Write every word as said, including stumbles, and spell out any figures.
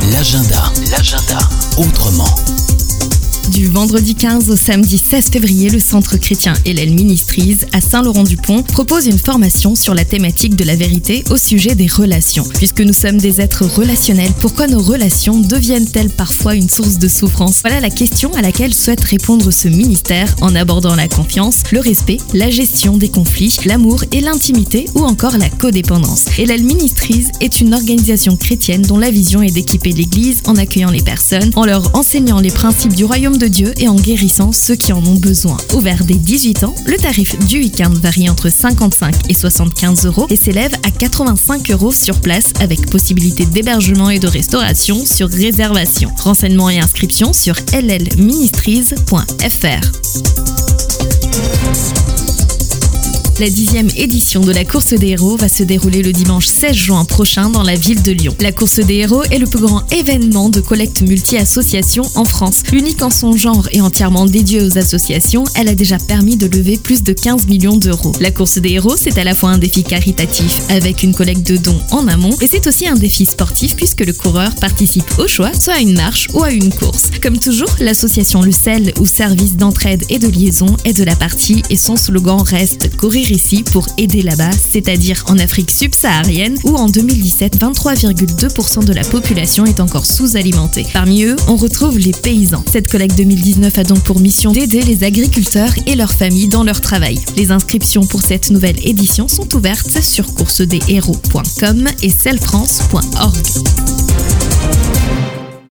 L'agenda, l'agenda, autrement. Du vendredi quinze au samedi seize février, le Centre chrétien Hellel Ministries à Saint-Laurent-du-Pont propose une formation sur la thématique de la vérité au sujet des relations. Puisque nous sommes des êtres relationnels, pourquoi nos relations deviennent-elles parfois une source de souffrance? Voilà la question à laquelle souhaite répondre ce ministère en abordant la confiance, le respect, la gestion des conflits, l'amour et l'intimité ou encore la codépendance. Hellel Ministries est une organisation chrétienne dont la vision est d'équiper l'Église en accueillant les personnes, en leur enseignant les principes du royaume de Dieu et en guérissant ceux qui en ont besoin. Ouvert dès dix-huit ans, le tarif du week-end varie entre cinquante-cinq et soixante-quinze euros et s'élève à quatre-vingt-cinq euros sur place avec possibilité d'hébergement et de restauration sur réservation. Renseignements et inscriptions sur l l ministries point f r. La dixième édition de la course des héros va se dérouler le dimanche seize juin prochain dans la ville de Lyon. La course des héros est le plus grand événement de collecte multi-associations en France. Unique en son genre et entièrement dédiée aux associations, elle a déjà permis de lever plus de quinze millions d'euros. La course des héros, c'est à la fois un défi caritatif avec une collecte de dons en amont et c'est aussi un défi sportif puisque le coureur participe au choix, soit à une marche ou à une course. Comme toujours, l'association Le Sel ou service d'entraide et de liaison est de la partie et son slogan reste « Courir ici pour aider là-bas », c'est-à-dire en Afrique subsaharienne où en deux mille dix-sept, vingt-trois virgule deux pour cent de la population est encore sous-alimentée. Parmi eux, on retrouve les paysans. Cette collecte deux mille dix-neuf a donc pour mission d'aider les agriculteurs et leurs familles dans leur travail. Les inscriptions pour cette nouvelle édition sont ouvertes sur course des héros point com et selfrance point org.